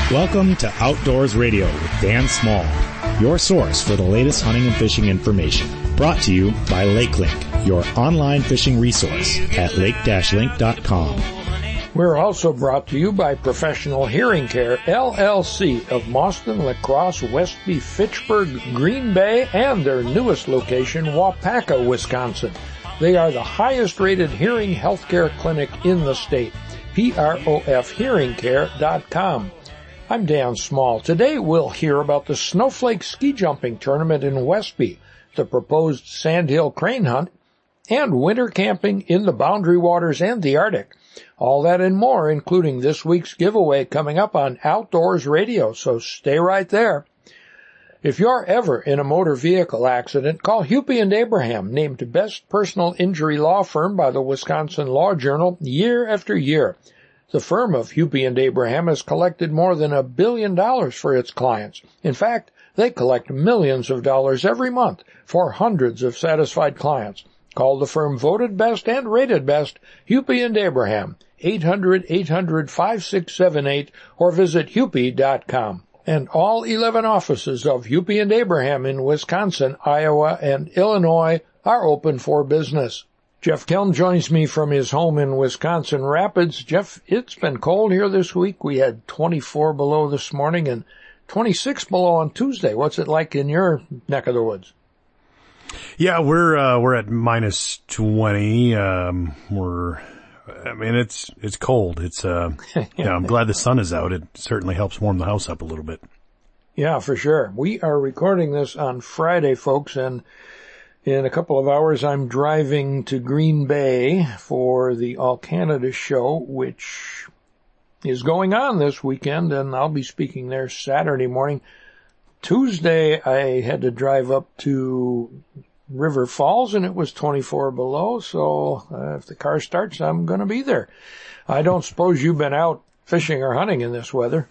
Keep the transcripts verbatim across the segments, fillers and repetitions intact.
Welcome to Outdoors Radio with Dan Small, your source for the latest hunting and fishing information. Brought to you by LakeLink, your online fishing resource at lake dash link dot com. We're also brought to you by Professional Hearing Care, L L C of Mauston, La Crosse, Westby, Fitchburg, Green Bay, and their newest location, Waupaca, Wisconsin. They are the highest-rated hearing healthcare clinic in the state. P R O F hearing care dot com. I'm Dan Small. Today we'll hear about the Snowflake Ski Jumping Tournament in Westby, the proposed Sandhill Crane Hunt, and winter camping in the Boundary Waters and the Arctic. All that and more, including this week's giveaway coming up on Outdoors Radio, so stay right there. If you're ever in a motor vehicle accident, call Hupy and Abraham, named Best Personal Injury Law Firm by the Wisconsin Law Journal year after year. The firm of Hupy and Abraham has collected more than a billion dollars for its clients. In fact, they collect millions of dollars every month for hundreds of satisfied clients. Call the firm voted best and rated best, Hupy and Abraham, eight hundred, eight hundred, five six seven eight, or visit hupy dot com. And all eleven offices of Hupy and Abraham in Wisconsin, Iowa, and Illinois are open for business. Jeff Kelm joins me from his home in Wisconsin Rapids. Jeff, it's been cold here this week. We had twenty-four below this morning and twenty-six below on Tuesday. What's it like in your neck of the woods? Yeah, we're uh, we're at minus twenty. Um, we're, I mean, it's it's cold. It's uh, yeah. I'm glad the sun is out. It certainly helps warm the house up a little bit. Yeah, for sure. We are recording this on Friday, folks, and in a couple of hours, I'm driving to Green Bay for the All Canada Show, which is going on this weekend, and I'll be speaking there Saturday morning. Tuesday, I had to drive up to River Falls, and it was twenty-four below, so uh, if the car starts, I'm going to be there. I don't suppose you've been out fishing or hunting in this weather?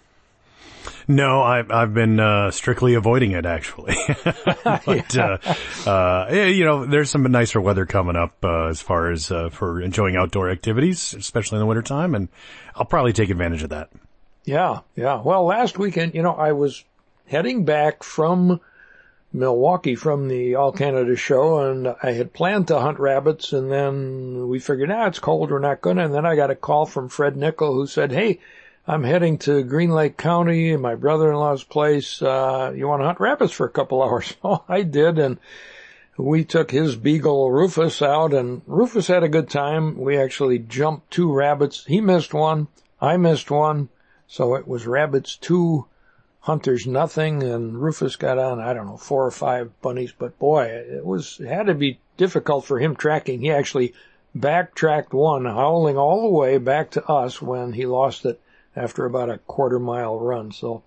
No, I've, I've been, uh, strictly avoiding it, actually. But, yeah. uh, uh, you know, there's some nicer weather coming up, uh, as far as, uh, for enjoying outdoor activities, especially in the wintertime, and I'll probably take advantage of that. Yeah, yeah. Well, last weekend, you know, I was heading back from Milwaukee from the All Canada Show, and I had planned to hunt rabbits, and then we figured, ah, it's cold, we're not gonna, and then I got a call from Fred Nickel who said, hey, I'm heading to Green Lake County, my brother-in-law's place. Uh, you want to hunt rabbits for a couple hours? Oh, I did, and we took his beagle Rufus out, and Rufus had a good time. We actually jumped two rabbits. He missed one. I missed one. So it was rabbits two, hunters nothing, and Rufus got on, I don't know, four or five bunnies. But boy, it was, it had to be difficult for him tracking. He actually backtracked one, howling all the way back to us when he lost it after about a quarter mile run. So,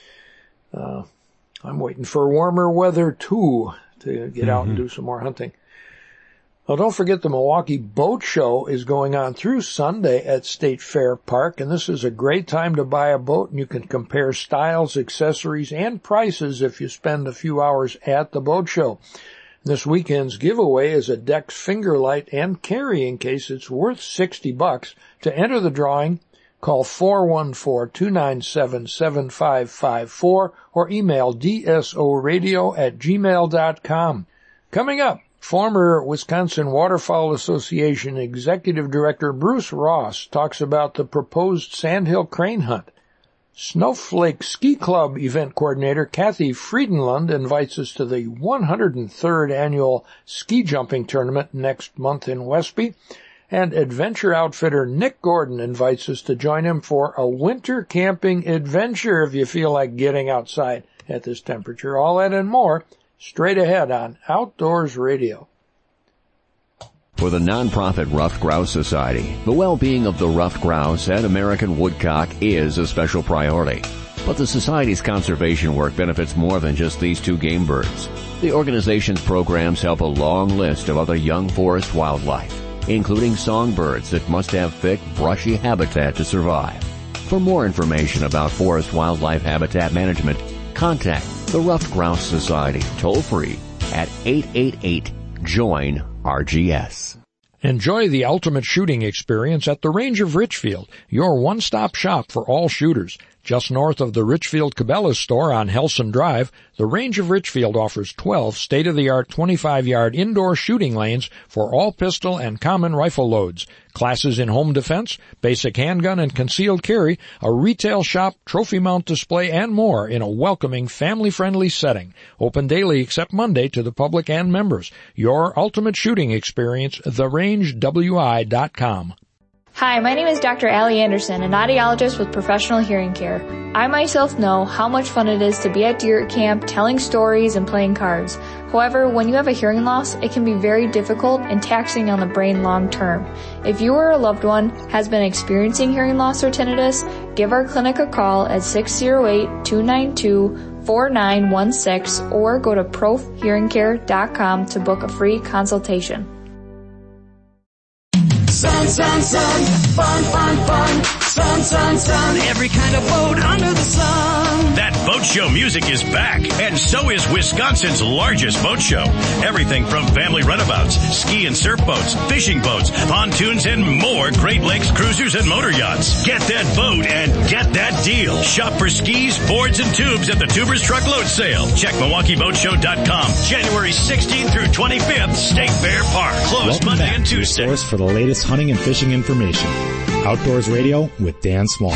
uh, I'm waiting for warmer weather too to get mm-hmm. out and do some more hunting. Well, don't forget the Milwaukee Boat Show is going on through Sunday at State Fair Park, and this is a great time to buy a boat, and you can compare styles, accessories, and prices if you spend a few hours at the boat show. This weekend's giveaway is a Dex finger light and carrying case. It's worth sixty bucks. To enter the drawing, call four one four, two nine seven, seven five five four or email d s o radio at gmail dot com. Coming up, former Wisconsin Waterfowl Association Executive Director Bruce Ross talks about the proposed Sandhill Crane Hunt. Snowflake Ski Club event coordinator Kathy Friedenlund invites us to the one hundred third annual ski jumping tournament next month in Westby. And adventure outfitter Nick Gordon invites us to join him for a winter camping adventure if you feel like getting outside at this temperature. All that and more straight ahead on Outdoors Radio. For the nonprofit Ruffed Grouse Society, the well-being of the ruffed grouse and American woodcock is a special priority. But the Society's conservation work benefits more than just these two game birds. The organization's programs help a long list of other young forest wildlife, including songbirds that must have thick, brushy habitat to survive. For more information about forest wildlife habitat management, contact the Ruffed Grouse Society toll-free at eight eight eight, join R G S. Enjoy the ultimate shooting experience at the Range of Richfield, your one-stop shop for all shooters. Just north of the Richfield Cabela's store on Helson Drive, the Range of Richfield offers twelve state-of-the-art twenty-five yard indoor shooting lanes for all pistol and common rifle loads, classes in home defense, basic handgun and concealed carry, a retail shop, trophy mount display, and more in a welcoming, family-friendly setting. Open daily except Monday to the public and members. Your ultimate shooting experience, the range w i dot com. Hi, my name is Doctor Allie Anderson, an audiologist with Professional Hearing Care. I myself know how much fun it is to be at deer camp, telling stories and playing cards. However, when you have a hearing loss, it can be very difficult and taxing on the brain long term. If you or a loved one has been experiencing hearing loss or tinnitus, give our clinic a call at six oh eight, two nine two, four nine one six or go to prof hearing care dot com to book a free consultation. Sun, sun, sun, fun, fun, fun, sun, sun, sun, every kind of boat under the sun. That boat show music is back, and so is Wisconsin's largest boat show. Everything from family runabouts, ski and surf boats, fishing boats, pontoons, and more Great Lakes cruisers and motor yachts. Get that boat and get that deal. Shop for skis, boards, and tubes at the Tubers Truckload Sale. Check Milwaukee Boat Show dot com. January sixteenth through twenty-fifth, State Fair Park. Closed Welcome Monday back and to the Tuesday. source for the latest hunting and fishing information. Outdoors Radio with Dan Small.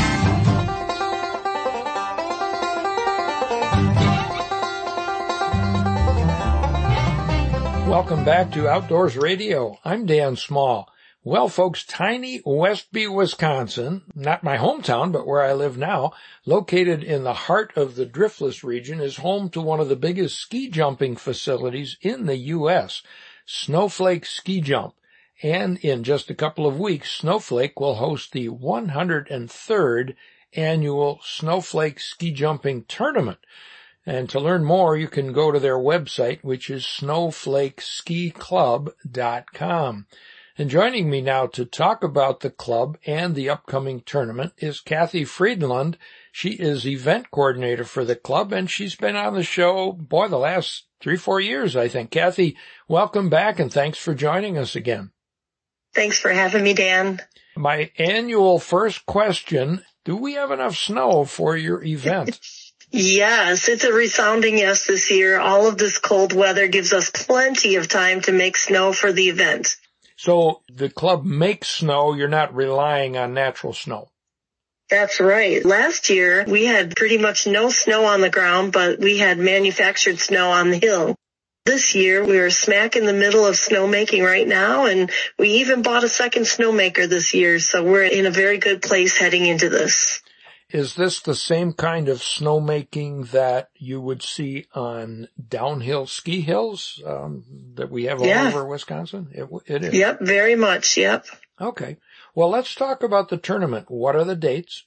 Welcome back to Outdoors Radio. I'm Dan Small. Well, folks, tiny Westby, Wisconsin, not my hometown, but where I live now, located in the heart of the Driftless region, is home to one of the biggest ski jumping facilities in the U S, Snowflake Ski Jump. And in just a couple of weeks, Snowflake will host the one hundred third annual Snowflake Ski Jumping Tournament. And to learn more, you can go to their website, which is snowflake ski club dot com. And joining me now to talk about the club and the upcoming tournament is Kathy Friedland. She is event coordinator for the club, and she's been on the show, boy, the last three, four years, I think. Kathy, welcome back, and thanks for joining us again. Thanks for having me, Dan. My annual first question, do we have enough snow for your event? Yes, it's a resounding yes this year. All of this cold weather gives us plenty of time to make snow for the event. So the club makes snow, you're not relying on natural snow. That's right. Last year, we had pretty much no snow on the ground, but we had manufactured snow on the hill. This year, we are smack in the middle of snowmaking right now, and we even bought a second snowmaker this year, so we're in a very good place heading into this. Is this the same kind of snowmaking that you would see on downhill ski hills um, that we have all yeah. over Wisconsin? It, it is. Yep, very much, yep. Okay. Well, let's talk about the tournament. What are the dates?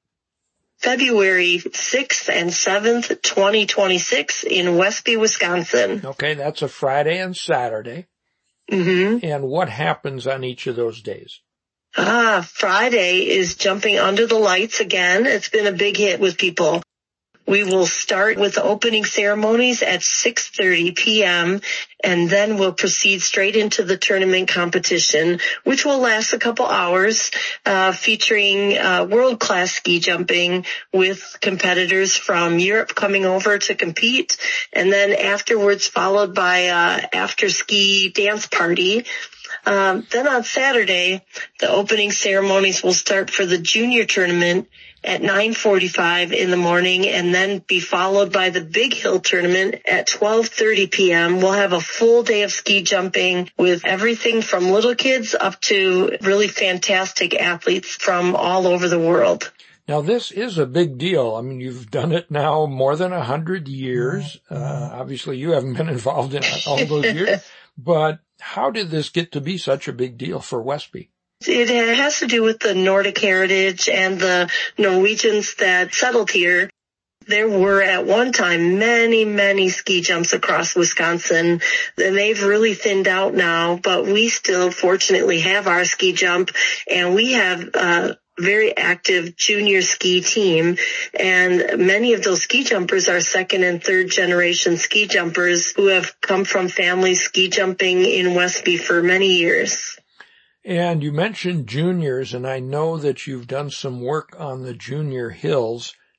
February sixth and seventh, twenty twenty-six in Westby, Wisconsin. Okay, that's a Friday and Saturday. Mm-hmm. And what happens on each of those days? Ah, Friday is jumping under the lights again. It's been a big hit with people. We will start with the opening ceremonies at six thirty p.m. and then we'll proceed straight into the tournament competition, which will last a couple hours, uh, featuring uh, world-class ski jumping with competitors from Europe coming over to compete, and then afterwards followed by uh after-ski dance party. Um, then on Saturday, the opening ceremonies will start for the junior tournament at nine forty-five in the morning and then be followed by the Big Hill tournament at twelve thirty p.m. We'll have a full day of ski jumping with everything from little kids up to really fantastic athletes from all over the world. Now, this is a big deal. I mean, you've done it now more than a hundred years. Uh, obviously, you haven't been involved in it all those years, but how did this get to be such a big deal for Westby? It has to do with the Nordic heritage and the Norwegians that settled here. There were at one time many, many ski jumps across Wisconsin, and they've really thinned out now, but we still fortunately have our ski jump, and we have a very active junior ski team, and many of those ski jumpers are second and third generation ski jumpers who have come from families ski jumping in Westby for many years. And you mentioned juniors, and I know that you've done some work on the junior hills.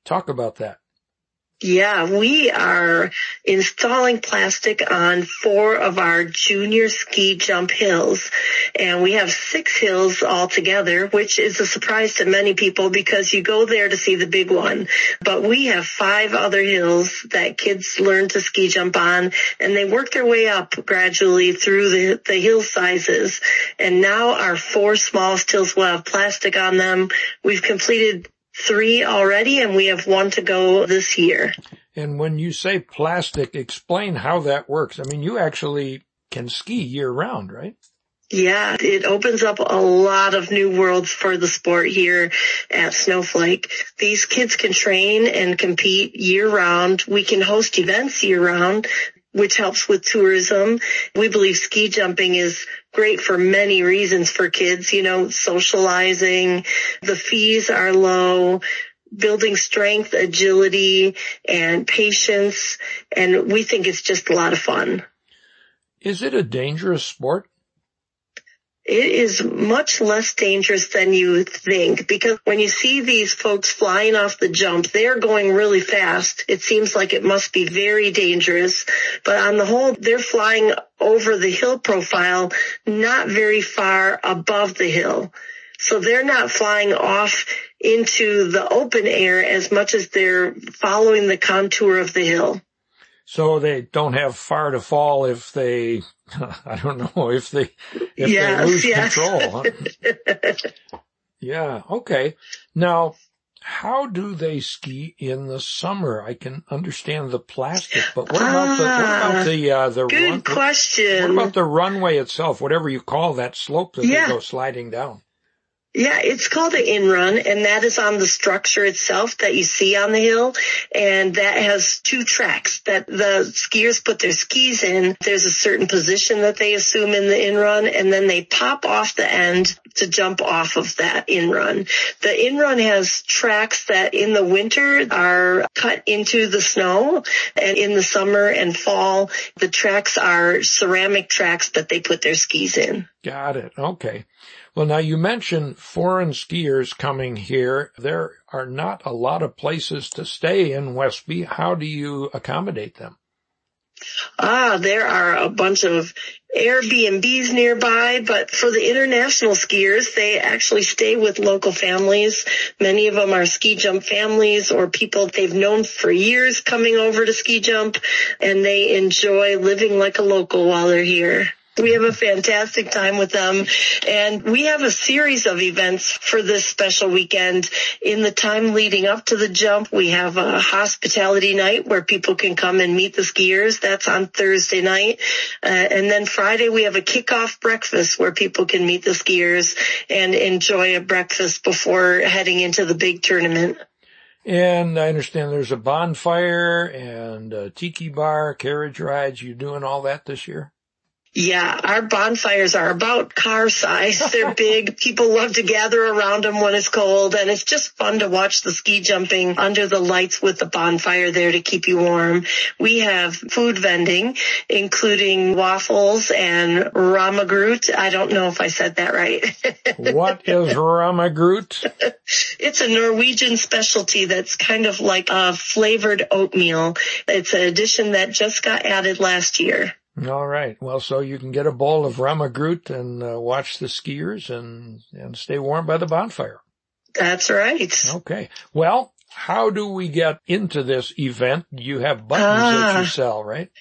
Talk about that. Yeah, we are installing plastic on four of our junior ski jump hills, and we have six hills altogether, which is a surprise to many people because you go there to see the big one. But we have five other hills that kids learn to ski jump on, and they work their way up gradually through the, the hill sizes. And now our four smallest hills will have plastic on them. We've completed three already, and we have one to go this year. And when you say plastic, explain how that works. I mean, you actually can ski year round, right? Yeah, it opens up a lot of new worlds for the sport here at Snowflake. These kids can train and compete year round. We can host events year round, which helps with tourism. We believe ski jumping is great for many reasons for kids, you know, socializing. The fees are low, building strength, agility, and patience. And we think it's just a lot of fun. Is it a dangerous sport? It is much less dangerous than you think, because when you see these folks flying off the jump, they're going really fast. It seems like it must be very dangerous, but on the whole, they're flying over the hill profile, not very far above the hill. So they're not flying off into the open air as much as they're following the contour of the hill. So they don't have far to fall if they, I don't know, if they, if yes, they lose yes. control. Huh? Yeah, okay. Now, how do they ski in the summer? I can understand the plastic, but what about the, what about the, uh, the Good run, question. What about the runway itself, whatever you call that slope that yeah. they go sliding down? Yeah, it's called an in-run, and that is on the structure itself that you see on the hill, and that has two tracks that the skiers put their skis in. There's a certain position that they assume in the in-run, and then they pop off the end to jump off of that in-run. The in-run has tracks that in the winter are cut into the snow, and in the summer and fall, the tracks are ceramic tracks that they put their skis in. Got it. Okay. Well, now you mentioned foreign skiers coming here. There are not a lot of places to stay in Westby. How do you accommodate them? Ah, there are a bunch of Airbnbs nearby, but for the international skiers, they actually stay with local families. Many of them are ski jump families or people they've known for years coming over to ski jump, and they enjoy living like a local while they're here. We have a fantastic time with them, and we have a series of events for this special weekend. In the time leading up to the jump, we have a hospitality night where people can come and meet the skiers. That's on Thursday night. Uh, and then Friday, we have a kickoff breakfast where people can meet the skiers and enjoy a breakfast before heading into the big tournament. And I understand there's a bonfire and a tiki bar, carriage rides. You doing all that this year? Yeah, our bonfires are about car size. They're big. People love to gather around them when it's cold, and it's just fun to watch the ski jumping under the lights with the bonfire there to keep you warm. We have food vending, including waffles and ramagrut. I don't know if I said that right. What is ramagrut? It's a Norwegian specialty that's kind of like a flavored oatmeal. It's an addition that just got added last year. All right. Well, so you can get a bowl of ramagrut and uh, watch the skiers and, and stay warm by the bonfire. That's right. Okay. Well, how do we get into this event? You have buttons ah. that you sell, right?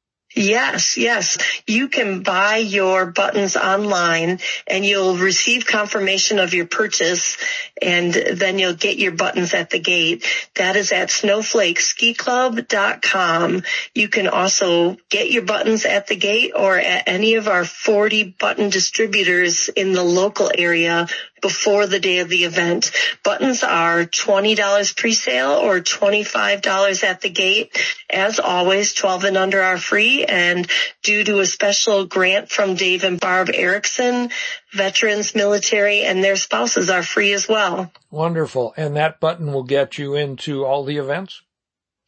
Yes, yes. You can buy your buttons online and you'll receive confirmation of your purchase, and then you'll get your buttons at the gate. That is at snowflake ski club dot com. You can also get your buttons at the gate or at any of our forty button distributors in the local area before the day of the event. Buttons are twenty dollars pre-sale or twenty-five dollars at the gate. As always, twelve and under are free, and due to a special grant from Dave and Barb Erickson, veterans, military, and their spouses are free as well. Wonderful. And that button will get you into all the events?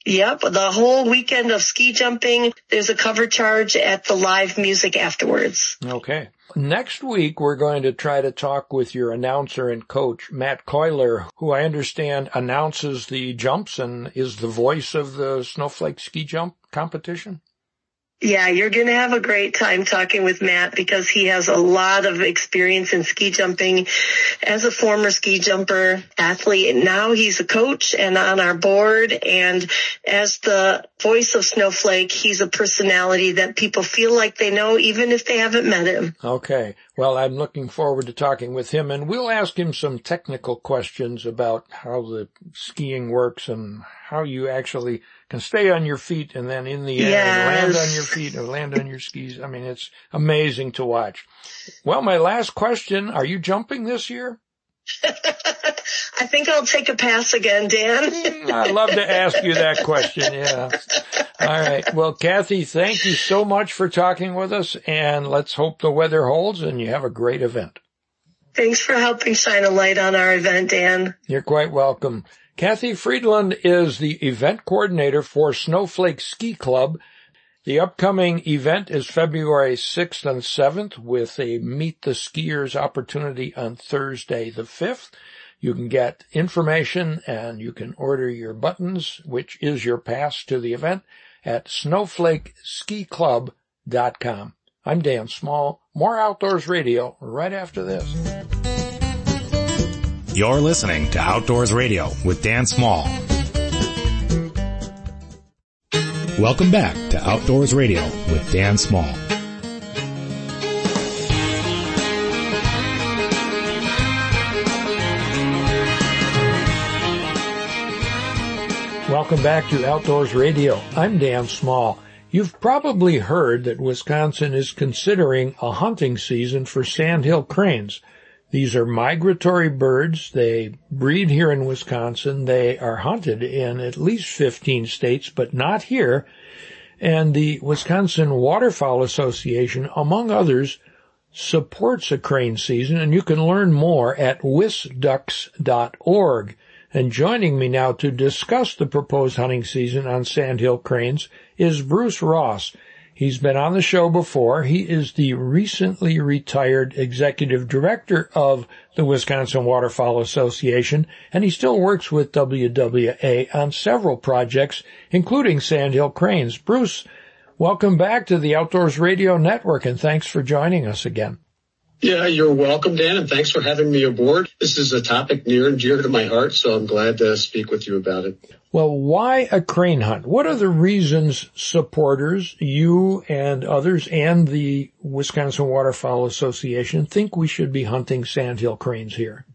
Yep, the whole weekend of ski jumping. There's a cover charge at the live music afterwards. Okay. Next week, we're going to try to talk with your announcer and coach, Matt Coyler, who I understand announces the jumps and is the voice of the Snowflake ski jump competition. Yeah, you're going to have a great time talking with Matt because he has a lot of experience in ski jumping as a former ski jumper athlete. And now he's a coach and on our board. And as the voice of Snowflake, he's a personality that people feel like they know even if they haven't met him. Okay. Well, I'm looking forward to talking with him, and we'll ask him some technical questions about how the skiing works and how you actually can stay on your feet and then in the air yes. land on your feet or land on your skis. I mean, it's amazing to watch. Well, my last question, are you jumping this year? I think I'll take a pass again, Dan. I'd love to ask you that question, yeah. All right. Well, Kathy, thank you so much for talking with us, and let's hope the weather holds and you have a great event. Thanks for helping shine a light on our event, Dan. You're quite welcome. Kathy Friedland is the event coordinator for Snowflake Ski Club. The upcoming event is February sixth and seventh with a Meet the Skiers opportunity on Thursday the fifth. You can get information and you can order your buttons, which is your pass to the event, at snowflake ski club dot com. I'm Dan Small. More Outdoors Radio right after this. You're listening to Outdoors Radio with Dan Small. Welcome back to Outdoors Radio with Dan Small. Welcome back to Outdoors Radio. I'm Dan Small. You've probably heard that Wisconsin is considering a hunting season for sandhill cranes. These are migratory birds. They breed here in Wisconsin. They are hunted in at least fifteen states, but not here. And the Wisconsin Waterfowl Association, among others, supports a crane season, and you can learn more at wisducks dot org. And joining me now to discuss the proposed hunting season on sandhill cranes is Bruce Ross. He's been on the show before. He is the recently retired executive director of the Wisconsin Waterfowl Association, and he still works with W W A on several projects, including sandhill cranes. Bruce, welcome back to the Outdoors Radio Network, and thanks for joining us again. Yeah, you're welcome, Dan, and thanks for having me aboard. This is a topic near and dear to my heart, so I'm glad to speak with you about it. Well, why a crane hunt? What are the reasons supporters, you and others, and the Wisconsin Waterfowl Association think we should be hunting sandhill cranes here?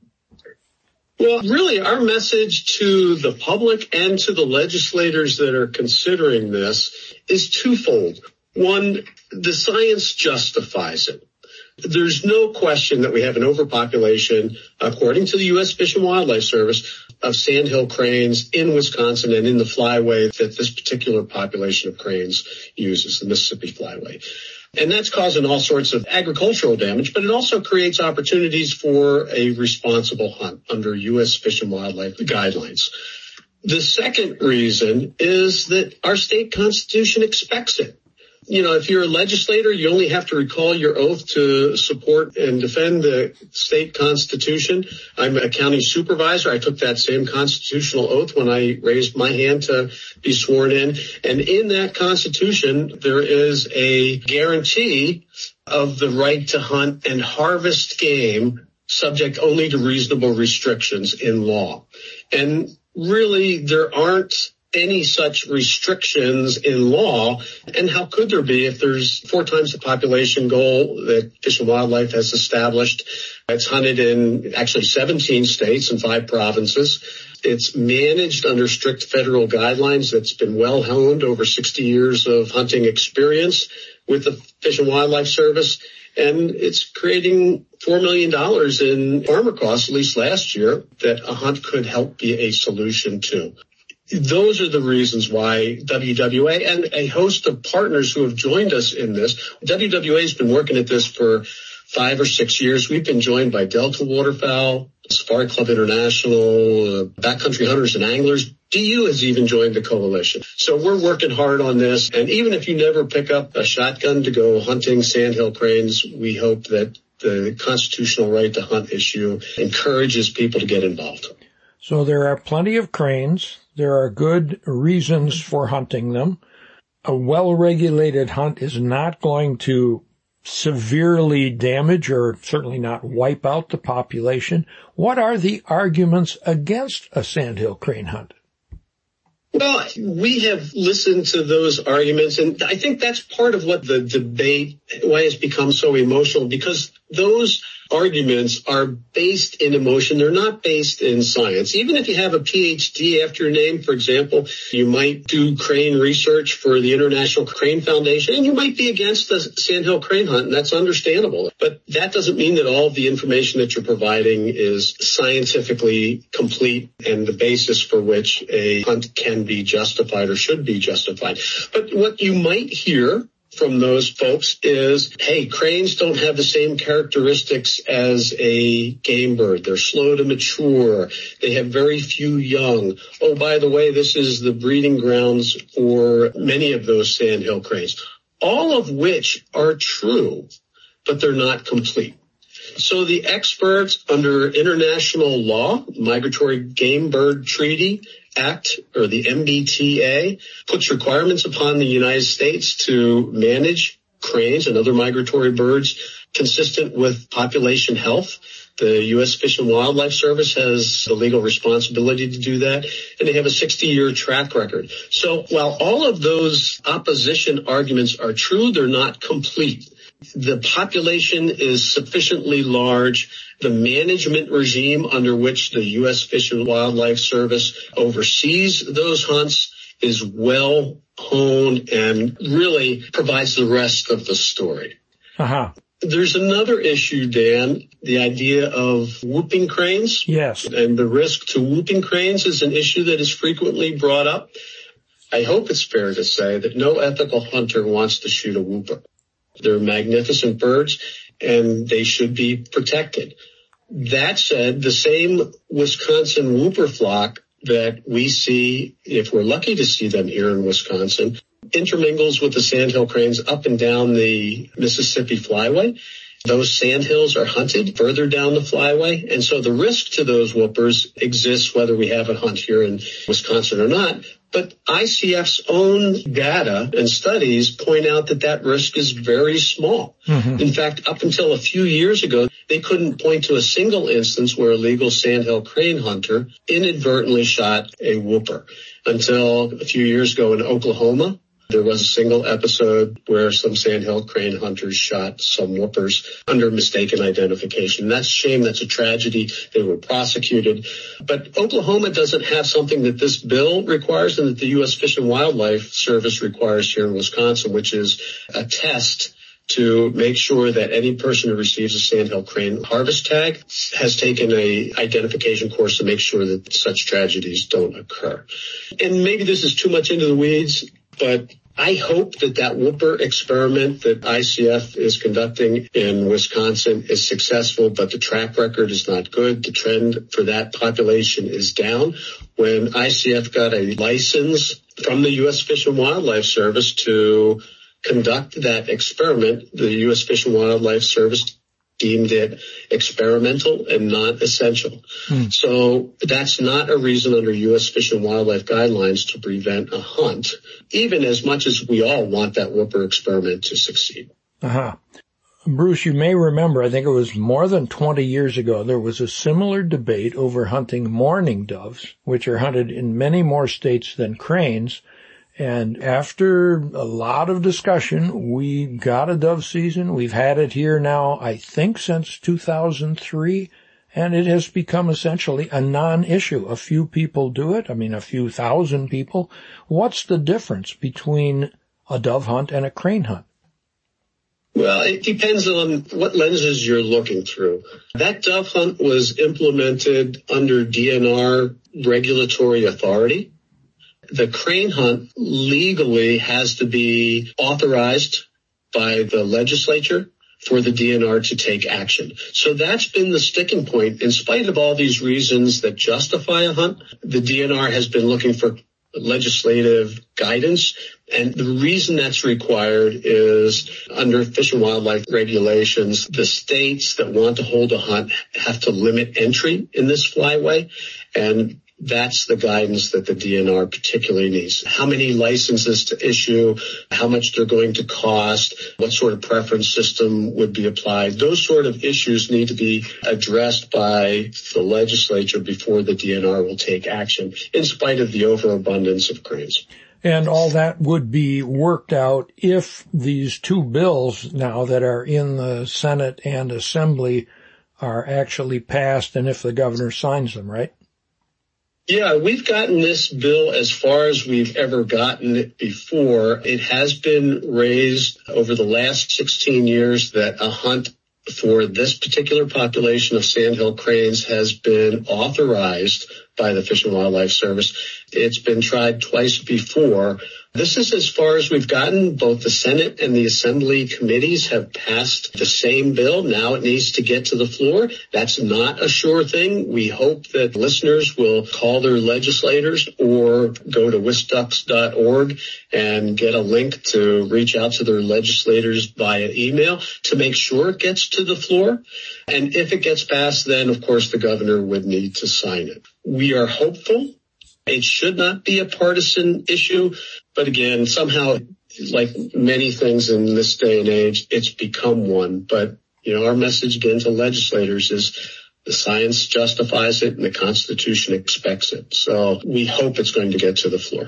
Well, really, our message to the public and to the legislators that are considering this is twofold. One, the science justifies it. There's no question that we have an overpopulation, according to the U S Fish and Wildlife Service, of sandhill cranes in Wisconsin and in the flyway that this particular population of cranes uses, the Mississippi Flyway. And that's causing all sorts of agricultural damage, but it also creates opportunities for a responsible hunt under U S Fish and Wildlife guidelines. The second reason is that our state constitution expects it. You know, if you're a legislator, you only have to recall your oath to support and defend the state constitution. I'm a county supervisor. I took that same constitutional oath when I raised my hand to be sworn in. And in that constitution, there is a guarantee of the right to hunt and harvest game subject only to reasonable restrictions in law. And really, there aren't any such restrictions in law, and how could there be if there's four times the population goal that Fish and Wildlife has established? It's hunted in actually seventeen states and five provinces. It's managed under strict federal guidelines that's been well honed over sixty years of hunting experience with the Fish and Wildlife Service, and it's creating four million dollars in farmer costs, at least last year, that a hunt could help be a solution to. Those are the reasons why W W A and a host of partners who have joined us in this. W W A has been working at this for five or six years, we've been joined by Delta Waterfowl, Safari Club International, uh, Backcountry Hunters and Anglers. D U has even joined the coalition. So we're working hard on this. And even if you never pick up a shotgun to go hunting sandhill cranes, we hope that the constitutional right to hunt issue encourages people to get involved. So there are plenty of cranes. There are good reasons for hunting them. A well-regulated hunt is not going to severely damage or certainly not wipe out the population. What are the arguments against a sandhill crane hunt? Well, we have listened to those arguments, and I think that's part of what the debate, why it's become so emotional, because those arguments are based in emotion. They're not based in science. Even if you have a P H D after your name, for example, you might do crane research for the International Crane Foundation, and you might be against the sandhill crane hunt, and that's understandable. But that doesn't mean that all of the information that you're providing is scientifically complete and the basis for which a hunt can be justified or should be justified. But what you might hear from those folks is, hey, cranes don't have the same characteristics as a game bird. They're slow to mature. They have very few young. Oh, by the way, this is the breeding grounds for many of those sandhill cranes, all of which are true, but they're not complete. So the experts under international law, Migratory Game Bird Treaty Act, or the M B T A, puts requirements upon the United States to manage cranes and other migratory birds consistent with population health. The U S Fish and Wildlife Service has the legal responsibility to do that, and they have a sixty-year track record. So while all of those opposition arguments are true, they're not complete. The population is sufficiently large. The management regime under which the U S Fish and Wildlife Service oversees those hunts is well honed and really provides the rest of the story. Uh-huh. There's another issue, Dan, the idea of whooping cranes. Yes. And the risk to whooping cranes is an issue that is frequently brought up. I hope it's fair to say that no ethical hunter wants to shoot a whooper. They're magnificent birds, and they should be protected. That said, the same Wisconsin whooper flock that we see, if we're lucky to see them here in Wisconsin, intermingles with the sandhill cranes up and down the Mississippi Flyway. Those sandhills are hunted further down the flyway, and so the risk to those whoopers exists whether we have a hunt here in Wisconsin or not. But I C F's own data and studies point out that that risk is very small. Mm-hmm. In fact, up until a few years ago, they couldn't point to a single instance where a legal sandhill crane hunter inadvertently shot a whooper. Until a few years ago in Oklahoma, there was a single episode where some sandhill crane hunters shot some whoopers under mistaken identification. That's a shame. That's a tragedy. They were prosecuted. But Oklahoma doesn't have something that this bill requires and that the U S Fish and Wildlife Service requires here in Wisconsin, which is a test to make sure that any person who receives a sandhill crane harvest tag has taken a identification course to make sure that such tragedies don't occur. And maybe this is too much into the weeds, but I hope that that whooper experiment that I C F is conducting in Wisconsin is successful, but the track record is not good. The trend for that population is down. When I C F got a license from the U S Fish and Wildlife Service to conduct that experiment, the U S Fish and Wildlife Service deemed it experimental and not essential. Hmm. So that's not a reason under U S Fish and Wildlife guidelines to prevent a hunt, even as much as we all want that whooper experiment to succeed. Uh-huh. Bruce, you may remember, I think it was more than twenty years ago, there was a similar debate over hunting mourning doves, which are hunted in many more states than cranes. And after a lot of discussion, we got a dove season. We've had it here now, I think, since two thousand three, and it has become essentially a non-issue. A few people do it. I mean, a few thousand people. What's the difference between a dove hunt and a crane hunt? Well, it depends on what lenses you're looking through. That dove hunt was implemented under D N R regulatory authority. The crane hunt legally has to be authorized by the legislature for the D N R to take action. So that's been the sticking point. In spite of all these reasons that justify a hunt, the D N R has been looking for legislative guidance. And the reason that's required is under Fish and Wildlife regulations, the states that want to hold a hunt have to limit entry in this flyway. And that's the guidance that the D N R particularly needs. How many licenses to issue, how much they're going to cost, what sort of preference system would be applied. Those sort of issues need to be addressed by the legislature before the D N R will take action, in spite of the overabundance of cranes. And all that would be worked out if these two bills now that are in the Senate and Assembly are actually passed and if the governor signs them, right? Yeah, we've gotten this bill as far as we've ever gotten it before. It has been raised over the last sixteen years that a hunt for this particular population of sandhill cranes has been authorized by the Fish and Wildlife Service. It's been tried twice before. This is as far as we've gotten. Both the Senate and the Assembly committees have passed the same bill. Now it needs to get to the floor. That's not a sure thing. We hope that listeners will call their legislators or go to wisducks dot org and get a link to reach out to their legislators via email to make sure it gets to the floor. And if it gets passed, then, of course, the governor would need to sign it. We are hopeful. It should not be a partisan issue. But again, somehow, like many things in this day and age, it's become one. But, you know, our message again to legislators is the science justifies it and the Constitution expects it. So we hope it's going to get to the floor.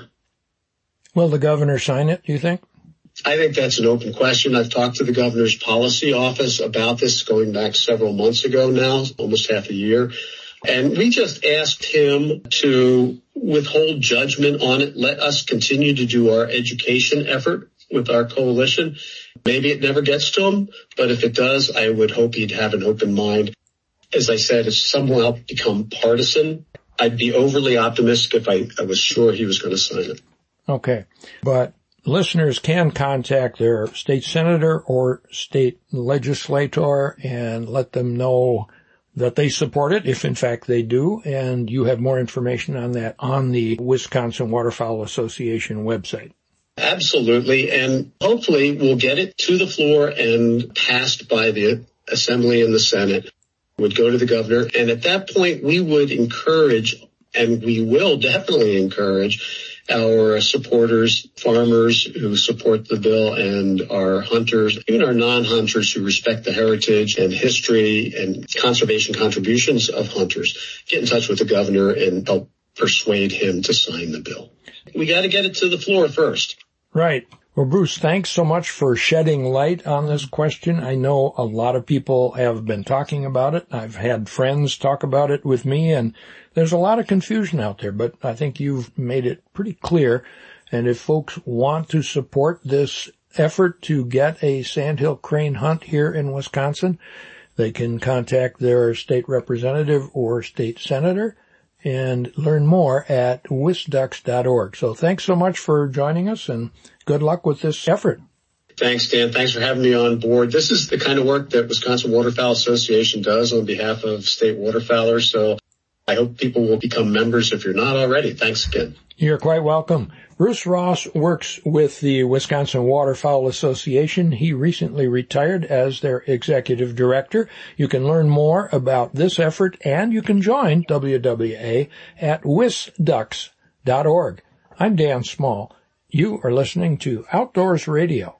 Will the governor sign it, do you think? I think that's an open question. I've talked to the governor's policy office about this going back several months ago now, almost half a year. And we just asked him to withhold judgment on it. Let us continue to do our education effort with our coalition. Maybe it never gets to him, but if it does, I would hope he'd have an open mind. As I said, it's somehow become partisan. I'd be overly optimistic if I, I was sure he was going to sign it. Okay. But listeners can contact their state senator or state legislator and let them know that they support it, if in fact they do, and you have more information on that on the Wisconsin Waterfowl Association website. Absolutely, and hopefully we'll get it to the floor and passed by the Assembly and the Senate, would go to the governor, and at that point we would encourage, and we will definitely encourage, our supporters, farmers who support the bill, and our hunters, even our non-hunters who respect the heritage and history and conservation contributions of hunters, get in touch with the governor and help persuade him to sign the bill. We got to get it to the floor first. Right. Well, Bruce, thanks so much for shedding light on this question. I know a lot of people have been talking about it. I've had friends talk about it with me, and there's a lot of confusion out there, but I think you've made it pretty clear. And if folks want to support this effort to get a sandhill crane hunt here in Wisconsin, they can contact their state representative or state senator and learn more at wisducks dot org. So thanks so much for joining us, and good luck with this effort. Thanks, Dan. Thanks for having me on board. This is the kind of work that Wisconsin Waterfowl Association does on behalf of state waterfowlers. So I hope people will become members if you're not already. Thanks again. You're quite welcome. Bruce Ross works with the Wisconsin Waterfowl Association. He recently retired as their executive director. You can learn more about this effort, and you can join W W A at wisducks dot org. I'm Dan Small. You are listening to Outdoors Radio.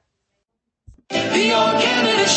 The All Canada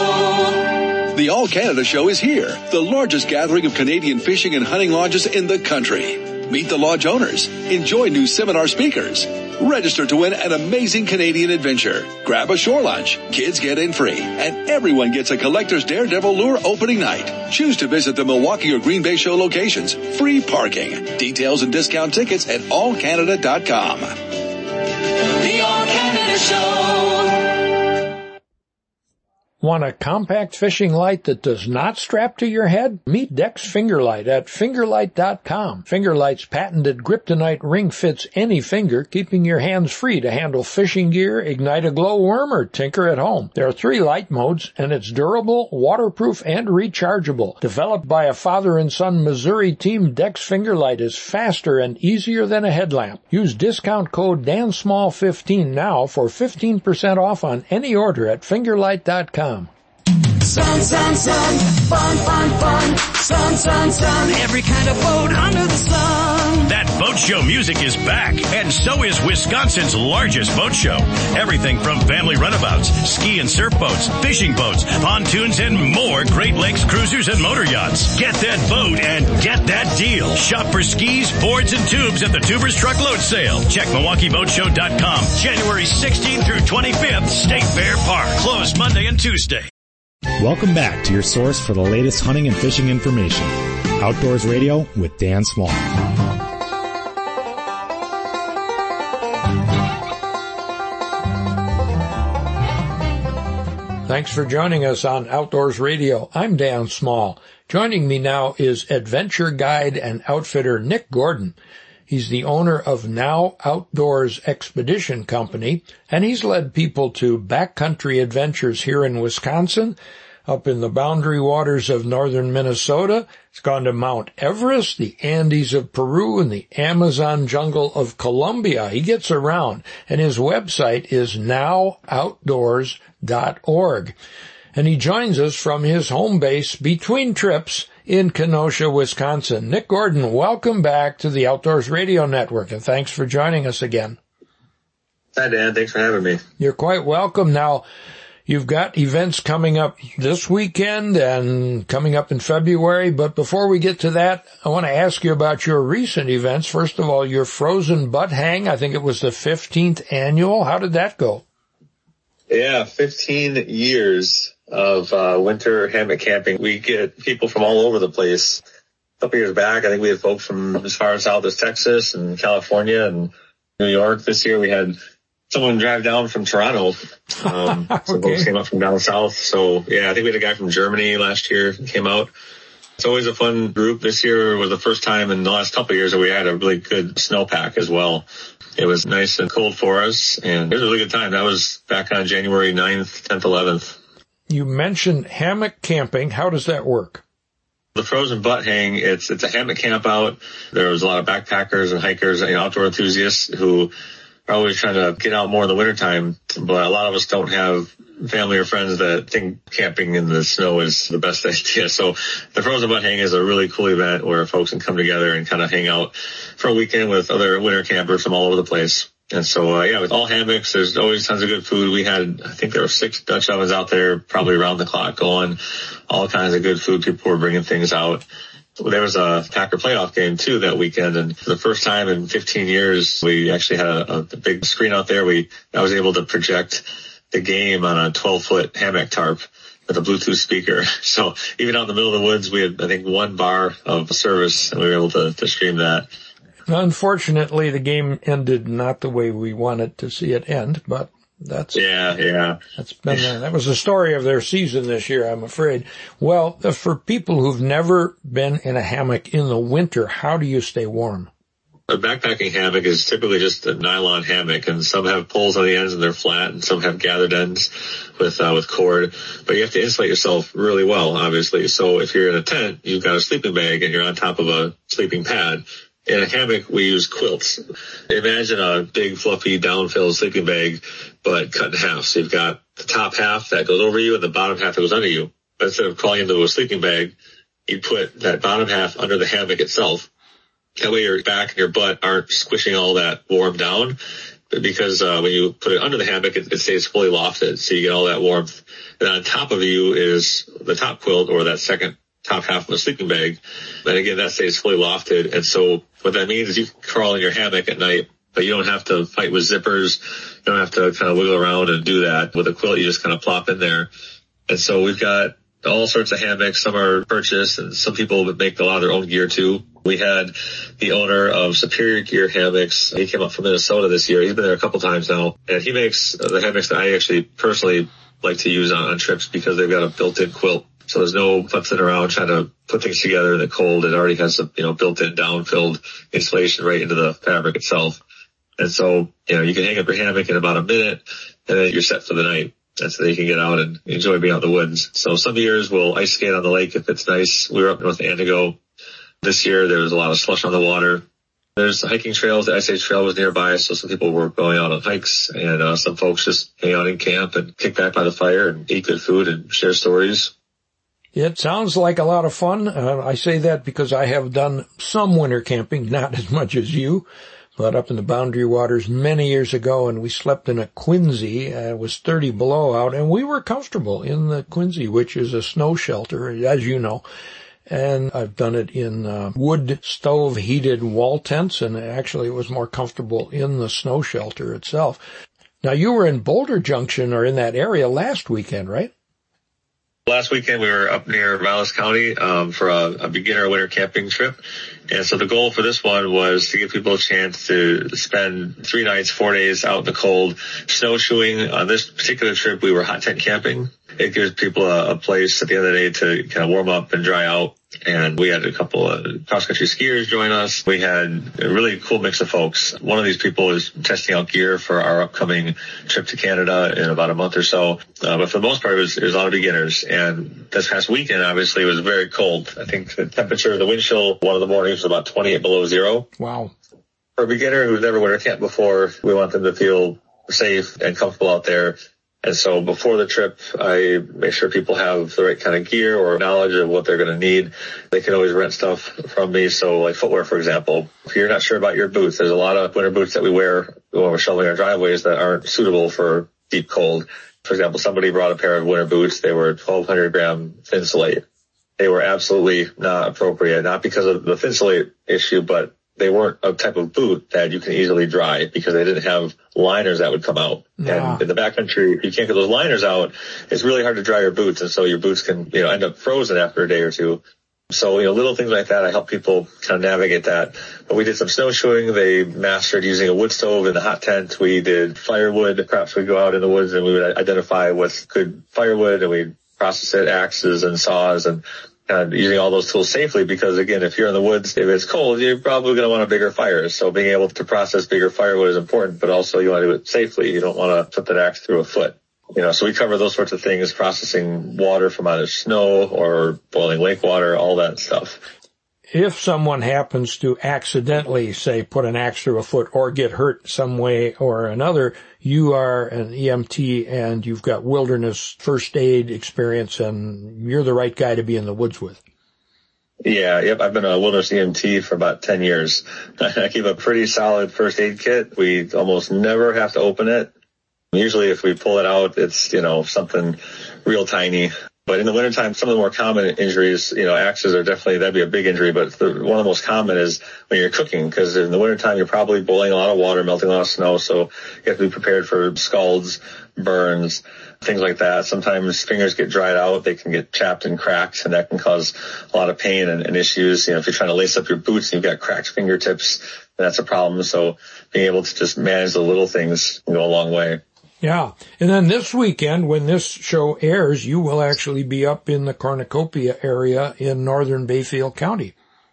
Show. The All Canada Show is here, the largest gathering of Canadian fishing and hunting lodges in the country. Meet the lodge owners. Enjoy new seminar speakers. Register to win an amazing Canadian adventure. Grab a shore lunch. Kids get in free. And everyone gets a collector's Daredevil lure opening night. Choose to visit the Milwaukee or Green Bay show locations. Free parking. Details and discount tickets at all canada dot com. The All Canada Show. Want a compact fishing light that does not strap to your head? Meet Dex Fingerlight at fingerlight dot com. Fingerlight's patented Kryptonite ring fits any finger, keeping your hands free to handle fishing gear, ignite a glowworm, or tinker at home. There are three light modes, and it's durable, waterproof, and rechargeable. Developed by a father and son Missouri team, Dex Fingerlight is faster and easier than a headlamp. Use discount code Dan Small fifteen now for fifteen percent off on any order at fingerlight dot com. Sun, sun, sun, fun, fun, fun, sun, sun, sun, every kind of boat under the sun. That boat show music is back, and so is Wisconsin's largest boat show. Everything from family runabouts, ski and surf boats, fishing boats, pontoons, and more Great Lakes cruisers and motor yachts. Get that boat and get that deal. Shop for skis, boards, and tubes at the Tubers Truckload Sale. Check Milwaukee Boat Show dot com. January sixteenth through twenty-fifth, State Fair Park. Closed Monday and Tuesday. Welcome back to your source for the latest hunting and fishing information. Outdoors Radio with Dan Small. Thanks for joining us on Outdoors Radio. I'm Dan Small. Joining me now is adventure guide and outfitter Nick Gordon. He's the owner of Now Outdoors Expedition Company, and he's led people to backcountry adventures here in Wisconsin, up in the boundary waters of northern Minnesota. He's gone to Mount Everest, the Andes of Peru, and the Amazon jungle of Colombia. He gets around, and his website is now outdoors dot org. And he joins us from his home base between trips in Kenosha, Wisconsin. Nick Gordon, welcome back to the Outdoors Radio Network, and thanks for joining us again. Hi, Dan. Thanks for having me. You're quite welcome. Now, you've got events coming up this weekend and coming up in February, but before we get to that, I want to ask you about your recent events. First of all, your Frozen Butt Hang, I think it was the fifteenth annual. How did that go? Yeah, fifteen years of uh winter hammock camping. We get people from all over the place. A couple years back, I think we had folks from as far south as Texas and California and New York. This year we had someone drive down from Toronto. Um, okay. Some folks came up from down south. So yeah, I think we had a guy from Germany last year who came out. It's always a fun group. This year was the first time in the last couple of years that we had a really good snowpack as well. It was nice and cold for us, and it was a really good time. That was back on January ninth, tenth, eleventh. You mentioned hammock camping. How does that work? The Frozen Butt Hang, it's it's a hammock camp out. There was a lot of backpackers and hikers and outdoor enthusiasts who are always trying to get out more in the wintertime, but a lot of us don't have family or friends that think camping in the snow is the best idea. So the Frozen Butt Hang is a really cool event where folks can come together and kind of hang out for a weekend with other winter campers from all over the place. And so, uh, yeah, with all hammocks, there's always tons of good food. We had, I think there were six Dutch ovens out there, probably around the clock going, all kinds of good food. People were bringing things out. There was a Packer playoff game too that weekend, and for the first time in fifteen years, we actually had a, a big screen out there. We, I was able to project the game on a twelve foot hammock tarp with a Bluetooth speaker. So even out in the middle of the woods, we had, I think, one bar of service, and we were able to, to stream that. Unfortunately, the game ended not the way we wanted to see it end, but that's yeah, yeah. That's been uh, that was the story of their season this year, I'm afraid. Well, uh, for people who've never been in a hammock in the winter, how do you stay warm? A backpacking hammock is typically just a nylon hammock, and some have poles on the ends and they're flat, and some have gathered ends with uh, with cord. But you have to insulate yourself really well, obviously. So if you're in a tent, you've got a sleeping bag and you're on top of a sleeping pad. In a hammock, we use quilts. Imagine a big, fluffy, down-filled sleeping bag, but cut in half. So you've got the top half that goes over you and the bottom half that goes under you. But instead of crawling into a sleeping bag, you put that bottom half under the hammock itself. That way your back and your butt aren't squishing all that warm down. Because uh, when you put it under the hammock, it, it stays fully lofted, so you get all that warmth. And on top of you is the top quilt, or that second top half of a sleeping bag. And again, that stays fully lofted. And so what that means is you can crawl in your hammock at night, but you don't have to fight with zippers. You don't have to kind of wiggle around and do that. With a quilt, you just kind of plop in there. And so we've got all sorts of hammocks. Some are purchased, and some people make a lot of their own gear too. We had the owner of Superior Gear Hammocks. He came up from Minnesota this year. He's been there a couple times now, and he makes the hammocks that I actually personally like to use on, on trips because they've got a built-in quilt. So there's no futzing around trying to put things together in the cold. It already has a, you know, built-in down-filled insulation right into the fabric itself. And so, you know, you can hang up your hammock in about a minute and then you're set for the night. And so you can get out and enjoy being out in the woods. So some years we'll ice skate on the lake if it's nice. We were up north of Antigo. This year there was a lot of slush on the water. There's hiking trails. The Ice Age Trail was nearby, so some people were going out on hikes, and uh, some folks just hang out in camp and kick back by the fire and eat good food and share stories. It sounds like a lot of fun. Uh, I say that because I have done some winter camping, not as much as you, but up in the Boundary Waters many years ago, and we slept in a Quincy. Uh, it was thirty below out, and we were comfortable in the Quincy, which is a snow shelter, as you know. And I've done it in uh, wood stove heated wall tents, and actually it was more comfortable in the snow shelter itself. Now, you were in Boulder Junction or in that area last weekend, right? Last weekend we were up near Valles County um, for a, a beginner winter camping trip. And so the goal for this one was to give people a chance to spend three nights, four days out in the cold, snowshoeing. On this particular trip, we were hot tent camping. It gives people a, a place at the end of the day to kind of warm up and dry out. And we had a couple of cross-country skiers join us. We had a really cool mix of folks. One of these people is testing out gear for our upcoming trip to Canada in about a month or so. Uh, but for the most part, it was, it was a lot of beginners. And this past weekend, obviously, it was very cold. I think the temperature, the wind chill, one of the mornings was about twenty-eight below zero. Wow. For a beginner who's never winter camped before, we want them to feel safe and comfortable out there. And so before the trip, I make sure people have the right kind of gear or knowledge of what they're going to need. They can always rent stuff from me. So like footwear, for example, if you're not sure about your boots, there's a lot of winter boots that we wear when we're shoveling our driveways that aren't suitable for deep cold. For example, somebody brought a pair of winter boots. They were twelve hundred gram Thinsulate. They were absolutely not appropriate, not because of the Thinsulate issue, but they weren't a type of boot that you can easily dry because they didn't have liners that would come out. Yeah. And in the backcountry, if you can't get those liners out, it's really hard to dry your boots. And so your boots can, you know, end up frozen after a day or two. So, you know, little things like that, I help people kind of navigate that. But we did some snowshoeing. They mastered using a wood stove in the hot tent. We did firewood. Perhaps we'd go out in the woods and we would identify what's good firewood and we'd process it, axes and saws and kind of using all those tools safely because, again, if you're in the woods, if it's cold, you're probably going to want a bigger fire. So being able to process bigger firewood is important, but also you want to do it safely. You don't want to put that axe through a foot. You know, so we cover those sorts of things, processing water from either snow or boiling lake water, all that stuff. If someone happens to accidentally, say, put an axe through a foot or get hurt some way or another, you are an E M T and you've got wilderness first aid experience and you're the right guy to be in the woods with. Yeah, yep. I've been a wilderness E M T for about ten years. I keep a pretty solid first aid kit. We almost never have to open it. Usually if we pull it out, it's, you know, something real tiny. But in the wintertime, some of the more common injuries, you know, axes are definitely, that'd be a big injury. But the, one of the most common is when you're cooking, because in the wintertime, you're probably boiling a lot of water, melting a lot of snow. So you have to be prepared for scalds, burns, things like that. Sometimes fingers get dried out. They can get chapped and cracked, and that can cause a lot of pain and, and issues. You know, if you're trying to lace up your boots and you've got cracked fingertips, that's a problem. So being able to just manage the little things can go a long way. Yeah. And then this weekend, when this show airs, you will actually be up in the Cornucopia area in northern Bayfield County.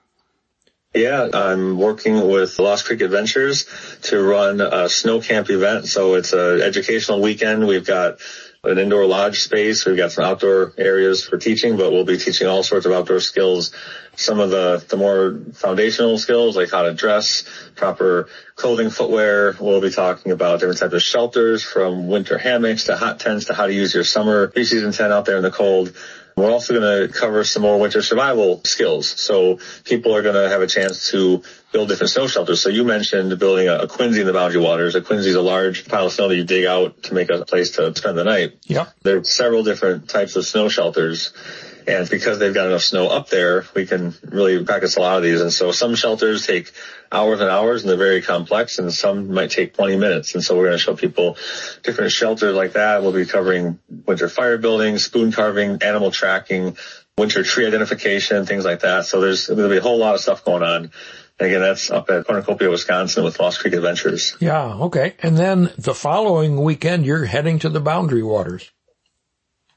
Yeah, I'm working with Lost Creek Adventures to run a snow camp event. So it's an educational weekend. We've got an indoor lodge space. We've got some outdoor areas for teaching, but we'll be teaching all sorts of outdoor skills. Some of the, the more foundational skills, like how to dress, proper clothing, footwear. We'll be talking about different types of shelters, from winter hammocks to hot tents to how to use your summer preseason tent out there in the cold. We're also going to cover some more winter survival skills. So people are going to have a chance to build different snow shelters. So you mentioned building a, a Quincy in the Boundary Waters. A Quincy is a large pile of snow that you dig out to make a place to spend the night. Yep. There are several different types of snow shelters. And because they've got enough snow up there, we can really practice a lot of these. And so some shelters take hours and hours, and they're very complex, and some might take twenty minutes. And so we're going to show people different shelters like that. We'll be covering winter fire building, spoon carving, animal tracking, winter tree identification, things like that. So there's going to be a whole lot of stuff going on. And again, that's up at Cornucopia, Wisconsin with Lost Creek Adventures. Yeah, okay. And then the following weekend, you're heading to the Boundary Waters.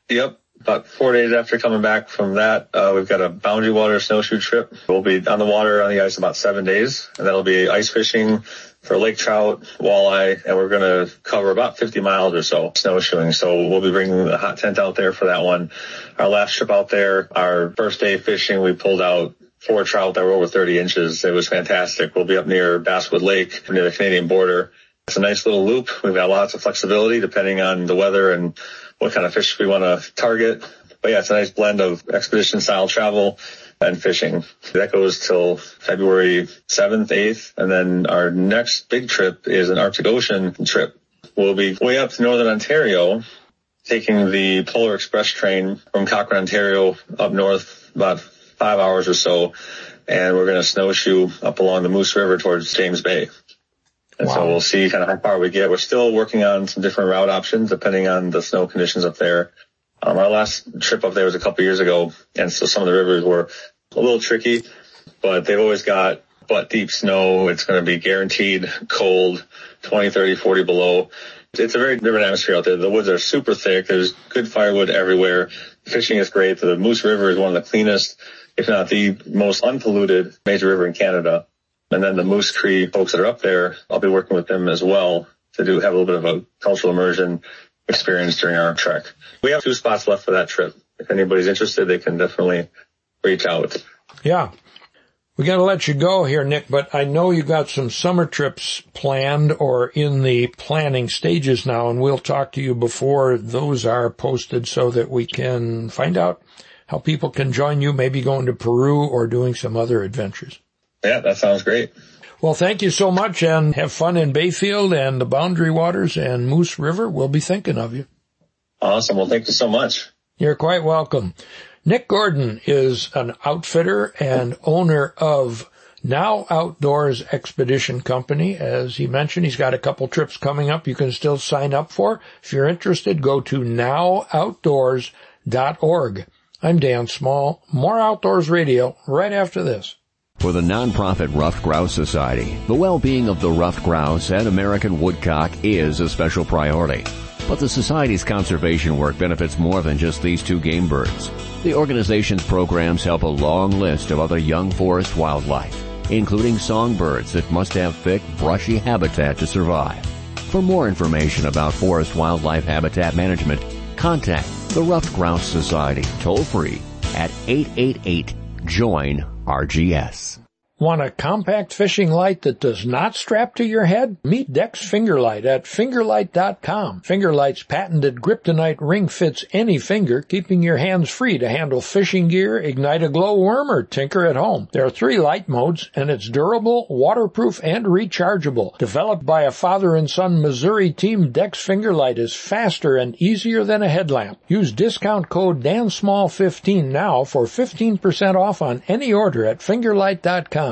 Yep. About four days after coming back from that, uh, we've got a Boundary Water snowshoe trip. We'll be on the water on the ice about seven days, and that'll be ice fishing for lake trout, walleye, and we're going to cover about fifty miles or so snowshoeing. So we'll be bringing the hot tent out there for that one. Our last trip out there, our first day fishing, we pulled out four trout that were over thirty inches. It was fantastic. We'll be up near Basswood Lake, near the Canadian border. It's a nice little loop. We've got lots of flexibility depending on the weather and what kind of fish we want to target. But yeah, it's a nice blend of expedition style travel and fishing. That goes till February seventh, eighth. And then our next big trip is an Arctic Ocean trip. We'll be way up to northern Ontario, taking the Polar Express train from Cochrane, Ontario up north about five hours or so. And we're going to snowshoe up along the Moose River towards James Bay. And wow. So we'll see kind of how far we get. We're still working on some different route options depending on the snow conditions up there. Um, our last trip up there was a couple years ago, and so some of the rivers were a little tricky, but they've always got butt deep snow. It's going to be guaranteed cold, twenty, thirty, forty below. It's a very different atmosphere out there. The woods are super thick. There's good firewood everywhere. Fishing is great. The Moose River is one of the cleanest, if not the most unpolluted major river in Canada. And then the Moose Cree folks that are up there, I'll be working with them as well to do have a little bit of a cultural immersion experience during our trek. We have two spots left for that trip. If anybody's interested, they can definitely reach out. Yeah. We got to let you go here, Nick, but I know you got some summer trips planned or in the planning stages now, and we'll talk to you before those are posted so that we can find out how people can join you, maybe going to Peru or doing some other adventures. Yeah, that sounds great. Well, thank you so much, and have fun in Bayfield and the Boundary Waters and Moose River. We'll be thinking of you. Awesome. Well, thank you so much. You're quite welcome. Nick Gordon is an outfitter and owner of Now Outdoors Expedition Company. As he mentioned, he's got a couple trips coming up you can still sign up for. If you're interested, go to now outdoors dot org. I'm Dan Small. More Outdoors Radio right after this. For the nonprofit Ruffed Grouse Society, the well-being of the ruffed grouse and American woodcock is a special priority. But the Society's conservation work benefits more than just these two game birds. The organization's programs help a long list of other young forest wildlife, including songbirds that must have thick, brushy habitat to survive. For more information about forest wildlife habitat management, contact the Ruffed Grouse Society toll-free at eight eight eight, join R G S. Want a compact fishing light that does not strap to your head? Meet Dex Fingerlight at fingerlight dot com. Fingerlight's patented Kryptonite ring fits any finger, keeping your hands free to handle fishing gear, ignite a glowworm, or tinker at home. There are three light modes, and it's durable, waterproof, and rechargeable. Developed by a father and son Missouri team, Dex Fingerlight is faster and easier than a headlamp. Use discount code D A N Small fifteen now for fifteen percent off on any order at fingerlight dot com.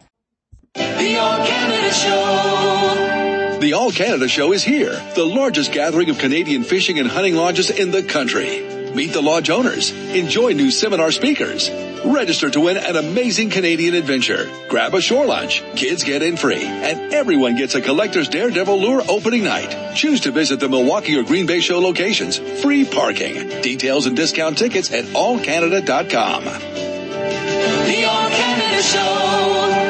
The All Canada Show. The All Canada Show is here, the largest gathering of Canadian fishing and hunting lodges in the country. Meet the lodge owners, enjoy new seminar speakers, register to win an amazing Canadian adventure, grab a shore lunch, kids get in free, and everyone gets a collector's Daredevil lure opening night. Choose to visit the Milwaukee or Green Bay show locations. Free parking. Details and discount tickets at all canada dot com. The All Canada Show.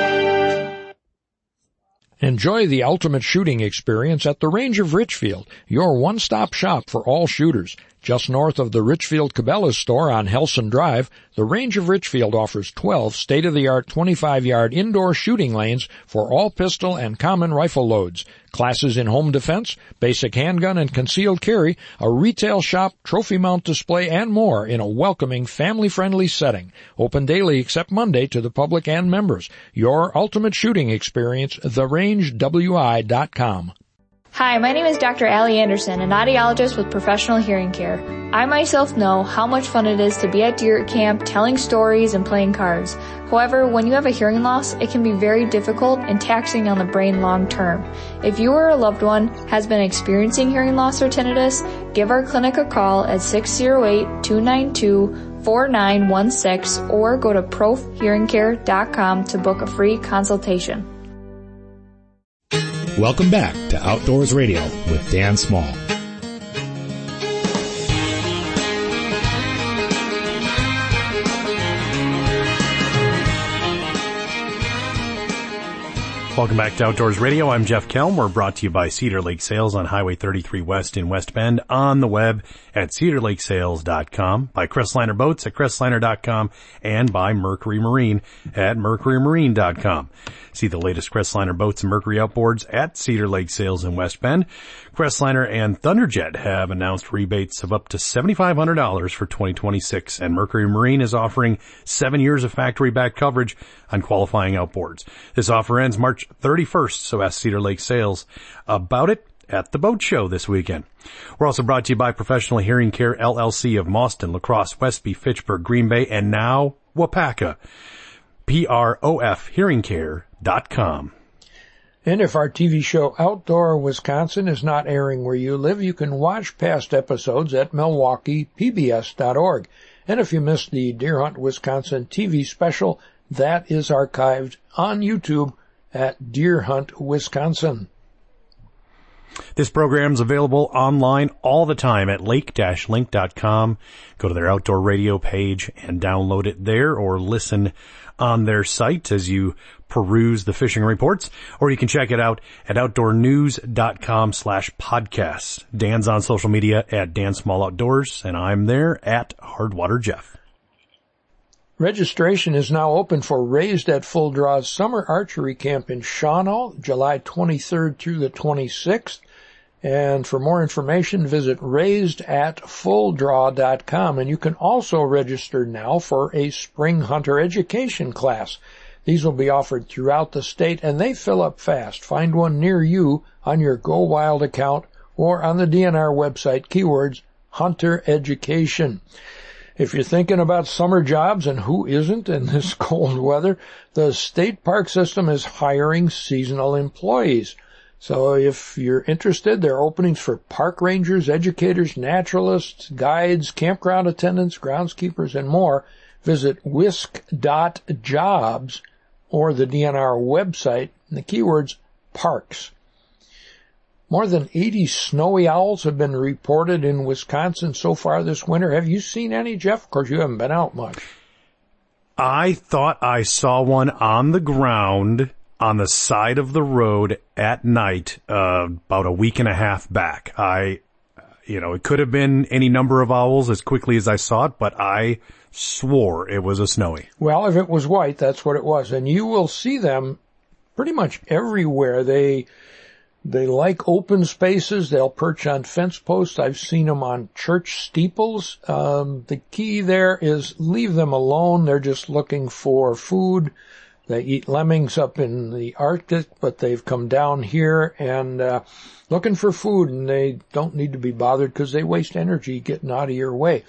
Enjoy the ultimate shooting experience at the Range of Richfield, your one-stop shop for all shooters. Just north of the Richfield Cabela's store on Helson Drive, the Range of Richfield offers twelve state-of-the-art twenty-five-yard indoor shooting lanes for all pistol and common rifle loads, classes in home defense, basic handgun and concealed carry, a retail shop, trophy mount display, and more in a welcoming, family-friendly setting. Open daily except Monday to the public and members. Your ultimate shooting experience, the range w i dot com. Hi, my name is Doctor Allie Anderson, an audiologist with Professional Hearing Care. I myself know how much fun it is to be at deer camp, telling stories and playing cards. However, when you have a hearing loss, it can be very difficult and taxing on the brain long term. If you or a loved one has been experiencing hearing loss or tinnitus, give our clinic a call at six oh eight, two nine two, four nine one six or go to prof hearing care dot com to book a free consultation. Welcome back to Outdoors Radio with Dan Small. Welcome back to Outdoors Radio. I'm Jeff Kelm. We're brought to you by Cedar Lake Sales on Highway thirty-three West in West Bend, on the web at cedar lake sales dot com, by Crestliner Boats at crestliner dot com, and by Mercury Marine at mercury marine dot com. See the latest Crestliner boats and Mercury outboards at Cedar Lake Sales in West Bend. Crestliner and Thunderjet have announced rebates of up to seven thousand five hundred dollars for twenty twenty-six, and Mercury Marine is offering seven years of factory-back coverage on qualifying outboards. This offer ends March thirty-first, so ask Cedar Lake Sales about it at the boat show this weekend. We're also brought to you by Professional Hearing Care L L C of Mauston, La Crosse, Westby, Fitchburg, Green Bay, and now Wapaka. P R O F hearing care dot com. And if our T V show Outdoor Wisconsin is not airing where you live, you can watch past episodes at Milwaukee P B S dot org. And if you missed the Deer Hunt Wisconsin T V special, that is archived on YouTube at Deer Hunt Wisconsin. This program is available online all the time at lake dash link dot com. Go to their outdoor radio page and download it there, or listen on their site as you peruse the fishing reports, or you can check it out at outdoor news dot com slash podcasts. Dan's on social media at Dan Small Outdoors, and I'm there at Hardwater Jeff. Registration is now open for Raised at Full Draw's Summer Archery Camp in Shawano, July twenty-third through the twenty-sixth. And for more information, visit raised at full draw dot com. And you can also register now for a Spring Hunter Education class. These will be offered throughout the state, and they fill up fast. Find one near you on your Go Wild account or on the D N R website, keywords Hunter Education. If you're thinking about summer jobs, and who isn't in this cold weather, the state park system is hiring seasonal employees. So if you're interested, there are openings for park rangers, educators, naturalists, guides, campground attendants, groundskeepers, and more. Visit whisk dot jobs or the D N R website, and the keywords parks. More than eighty snowy owls have been reported in Wisconsin so far this winter. Have you seen any, Jeff? Of course, you haven't been out much. I thought I saw one on the ground on the side of the road at night, uh, about a week and a half back. I, you know, it could have been any number of owls as quickly as I saw it, but I swore it was a snowy. Well, if it was white, that's what it was. And you will see them pretty much everywhere. They, they like open spaces. They'll perch on fence posts. I've seen them on church steeples. Um, the key there is leave them alone. They're just looking for food. They eat lemmings up in the Arctic, but they've come down here and uh, looking for food, and they don't need to be bothered because they waste energy getting out of your way.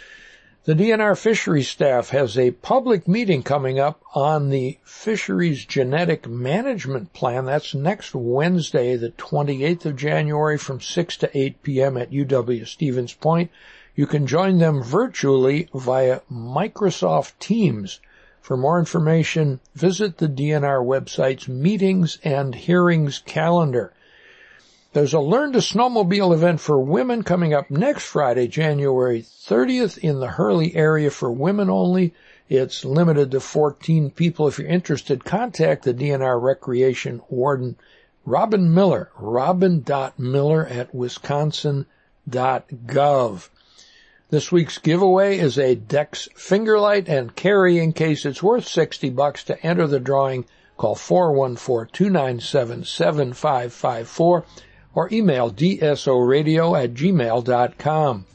The D N R fisheries staff has a public meeting coming up on the fisheries genetic management plan. That's next Wednesday, the twenty-eighth of January, from six to eight p.m. at U W Stevens Point. You can join them virtually via Microsoft Teams. For more information, visit the D N R website's meetings and hearings calendar. There's a Learn to Snowmobile event for women coming up next Friday, January thirtieth, in the Hurley area for women only. It's limited to fourteen people. If you're interested, contact the D N R Recreation Warden, Robin Miller, robin dot miller at wisconsin dot gov. This week's giveaway is a Dex Fingerlight and carrying case. It's worth sixty bucks. To enter the drawing, call four one four, two nine seven, seven five five four or email d s o radio at gmail dot com.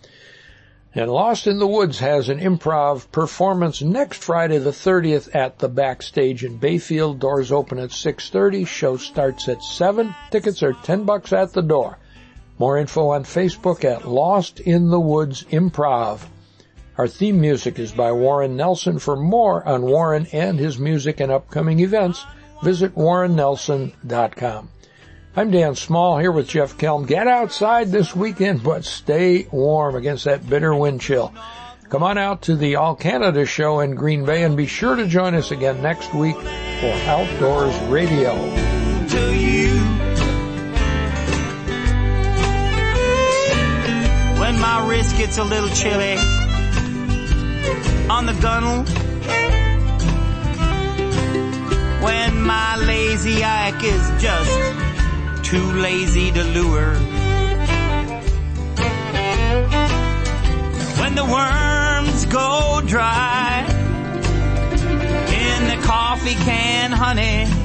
And Lost in the Woods has an improv performance next Friday the thirtieth at the Backstage in Bayfield. Doors open at six thirty. Show starts at seven. Tickets are ten bucks at the door. More info on Facebook at Lost in the Woods Improv. Our theme music is by Warren Nelson. For more on Warren and his music and upcoming events, visit warren nelson dot com. I'm Dan Small here with Jeff Kelm. Get outside this weekend, but stay warm against that bitter wind chill. Come on out to the All Canada Show in Green Bay, and be sure to join us again next week for Outdoors Radio. To you. When my wrist gets a little chilly on the gunnel, when my lazy crazy Ike is just too lazy to lure. When the worms go dry in the coffee can, honey,